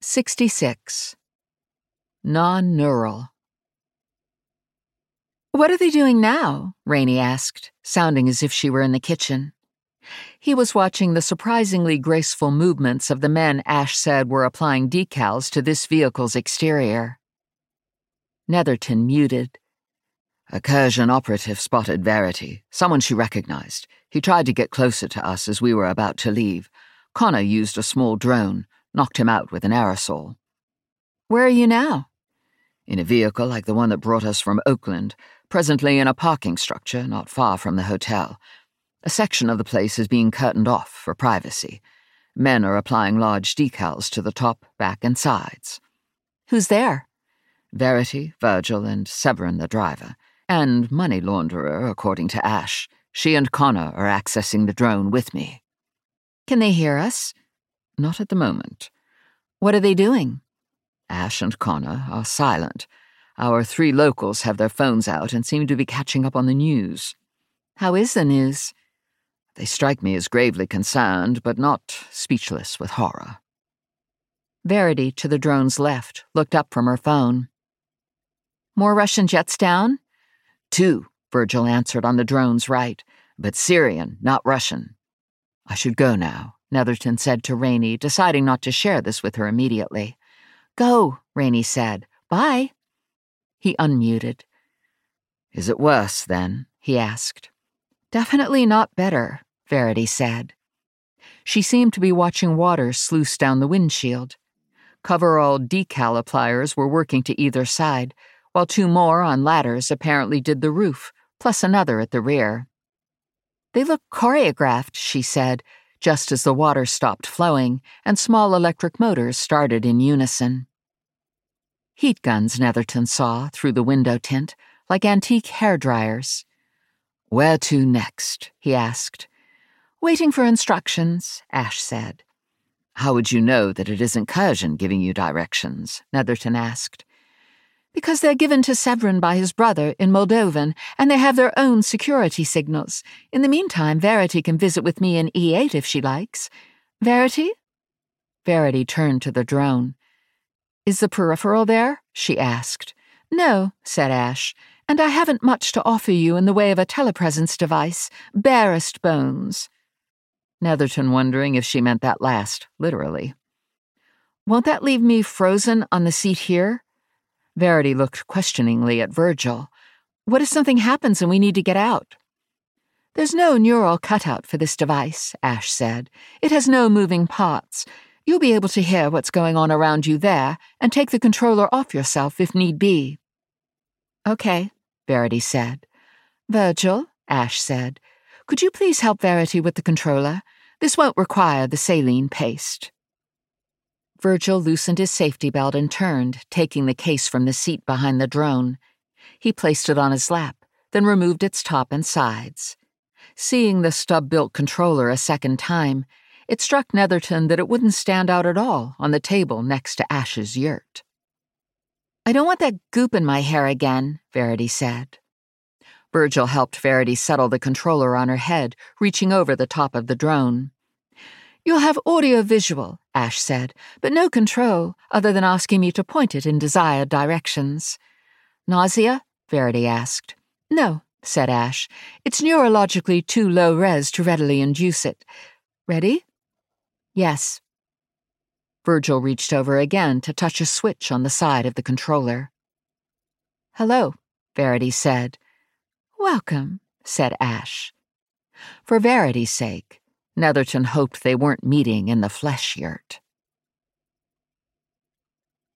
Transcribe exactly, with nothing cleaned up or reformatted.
sixty-six. Non-neural. "What are they doing now?" Rainey asked, sounding as if she were in the kitchen. He was watching the surprisingly graceful movements of the men Ash said were applying decals to this vehicle's exterior. Netherton muted. "A Kurgan operative spotted Verity, someone she recognized. He tried to get closer to us as we were about to leave. Connor used a small drone, knocked him out with an aerosol." "Where are you now?" "In a vehicle like the one that brought us from Oakland, presently in a parking structure not far from the hotel. A section of the place is being curtained off for privacy. Men are applying large decals to the top, back, and sides." "Who's there?" "Verity, Virgil, and Severin the driver. And money launderer, according to Ash. She and Connor are accessing the drone with me." "Can they hear us?" "Not at the moment." "What are they doing?" "Ash and Connor are silent. Our three locals have their phones out and seem to be catching up on the news." "How is the news?" "They strike me as gravely concerned, but not speechless with horror." Verity, to the drone's left, looked up from her phone. "More Russian jets down?" "Two," Virgil answered on the drone's right, "but Syrian, not Russian." "I should go now," Netherton said to Rainey, deciding not to share this with her immediately. "Go," Rainey said. "Bye." He unmuted. "Is it worse, then?" he asked. "Definitely not better," Verity said. She seemed to be watching water sluice down the windshield. Coverall decal appliers were working to either side, while two more on ladders apparently did the roof, plus another at the rear. "They look choreographed," she said, just as the water stopped flowing and small electric motors started in unison. Heat guns, Netherton saw through the window tint, like antique hair dryers. "Where to next?" he asked. "Waiting for instructions," Ash said. "How would you know that it isn't Kurgan giving you directions?" Netherton asked. "Because they're given to Severin by his brother in Moldovan, and they have their own security signals. In the meantime, Verity can visit with me in E eight if she likes. Verity?" Verity turned to the drone. "Is the peripheral there?" she asked. "No," said Ash, "and I haven't much to offer you in the way of a telepresence device. Barest bones." Netherton wondering if she meant that last, literally. "Won't that leave me frozen on the seat here?" Verity looked questioningly at Virgil. "What if something happens and we need to get out?" "There's no neural cutout for this device," Ash said. "It has no moving parts. You'll be able to hear what's going on around you there and take the controller off yourself if need be." "Okay," Verity said. "Virgil," Ash said, "could you please help Verity with the controller? This won't require the saline paste." Virgil loosened his safety belt and turned, taking the case from the seat behind the drone. He placed it on his lap, then removed its top and sides. Seeing the stub-built controller a second time, it struck Netherton that it wouldn't stand out at all on the table next to Ash's yurt. "I don't want that goop in my hair again," Verity said. Virgil helped Verity settle the controller on her head, reaching over the top of the drone. "You'll have audio-visual," Ash said, "but no control, other than asking me to point it in desired directions." "Nausea?" Verity asked. "No," said Ash. "It's neurologically too low-res to readily induce it. Ready?" "Yes." Virgil reached over again to touch a switch on the side of the controller. "Hello," Verity said. "Welcome," said Ash. For Verity's sake, Netherton hoped they weren't meeting in the flesh yurt.